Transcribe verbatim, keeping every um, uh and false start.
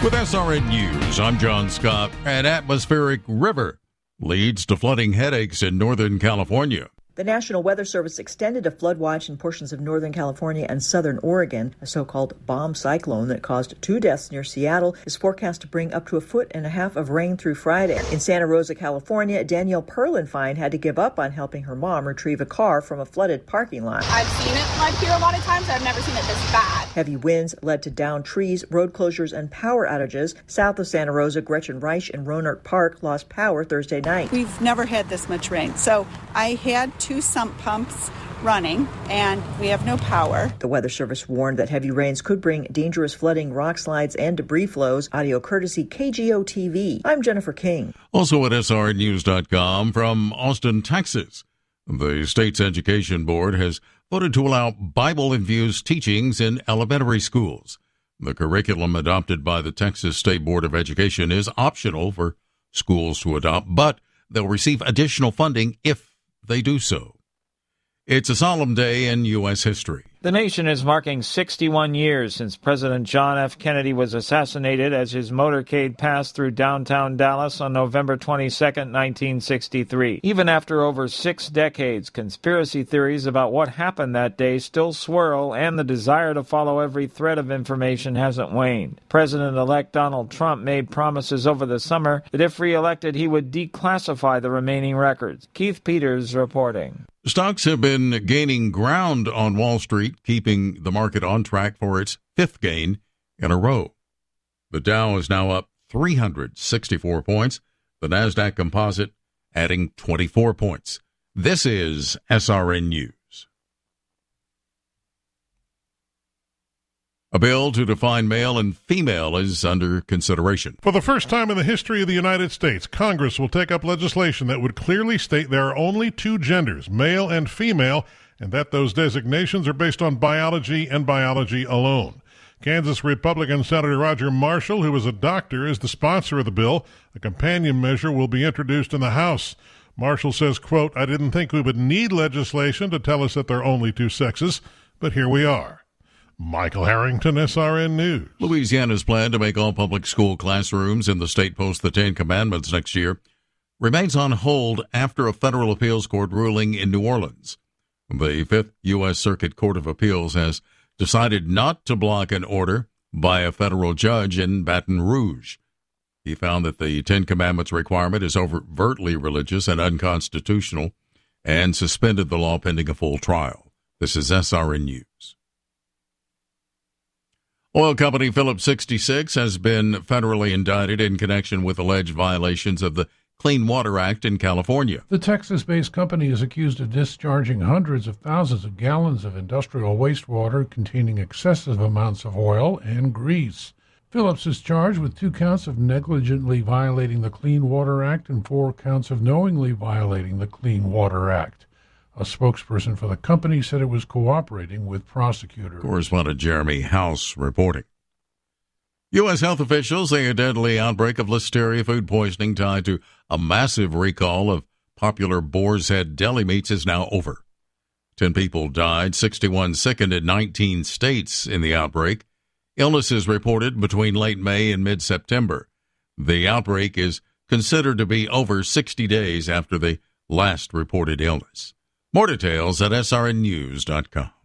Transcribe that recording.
With S R N News, I'm John Scott. An atmospheric river leads to flooding headaches in Northern California. The National Weather Service extended a flood watch in portions of Northern California and Southern Oregon. A so-called bomb cyclone that caused two deaths near Seattle is forecast to bring up to a foot and a half of rain through Friday. In Santa Rosa, California, Danielle Perlinfine had to give up on helping her mom retrieve a car from a flooded parking lot. I've seen it flood here a lot of times. I've never seen it this bad. Heavy winds led to downed trees, road closures, and power outages. South of Santa Rosa, Gretchen Reich and Rohnert Park lost power Thursday night. We've never had this much rain, so I had two sump pumps running, and we have no power. The Weather Service warned that heavy rains could bring dangerous flooding, rock slides, and debris flows. Audio courtesy K G O T V. I'm Jennifer King. Also at S R N news dot com from Austin, Texas. The state's education board has voted to allow Bible-infused teachings in elementary schools. The curriculum adopted by the Texas State Board of Education is optional for schools to adopt, but they'll receive additional funding if they do so. It's a solemn day in U S history. The nation is marking sixty-one years since President John F. Kennedy was assassinated as his motorcade passed through downtown Dallas on November twenty-second, nineteen sixty-three. Even after over six decades, conspiracy theories about what happened that day still swirl, and the desire to follow every thread of information hasn't waned. President-elect Donald Trump made promises over the summer that if reelected, he would declassify the remaining records. Keith Peters reporting. Stocks have been gaining ground on Wall Street, keeping the market on track for its fifth gain in a row. The Dow is now up three hundred sixty-four points, the NASDAQ Composite adding twenty-four points. This is S R N News. A bill to define male and female is under consideration. For the first time in the history of the United States, Congress will take up legislation that would clearly state there are only two genders, male and female, and that those designations are based on biology and biology alone. Kansas Republican Senator Roger Marshall, who is a doctor, is the sponsor of the bill. A companion measure will be introduced in the House. Marshall says, quote, "I didn't think we would need legislation to tell us that there are only two sexes, but here we are." Michael Harrington, S R N News. Louisiana's plan to make all public school classrooms in the state post the Ten Commandments next year remains on hold after a federal appeals court ruling in New Orleans. The Fifth U S. Circuit Court of Appeals has decided not to block an order by a federal judge in Baton Rouge. He found that the Ten Commandments requirement is overtly religious and unconstitutional and suspended the law pending a full trial. This is S R N News. Oil company Phillips sixty-six has been federally indicted in connection with alleged violations of the Clean Water Act in California. The Texas-based company is accused of discharging hundreds of thousands of gallons of industrial wastewater containing excessive amounts of oil and grease. Phillips is charged with two counts of negligently violating the Clean Water Act and four counts of knowingly violating the Clean Water Act. A spokesperson for the company said it was cooperating with prosecutors. Correspondent Jeremy House reporting. U S health officials say a deadly outbreak of Listeria food poisoning tied to a massive recall of popular Boar's Head deli meats is now over. Ten people died, sixty-one sickened in nineteen states in the outbreak. Illnesses reported between late May and mid-September. The outbreak is considered to be over sixty days after the last reported illness. More details at S R N news dot com.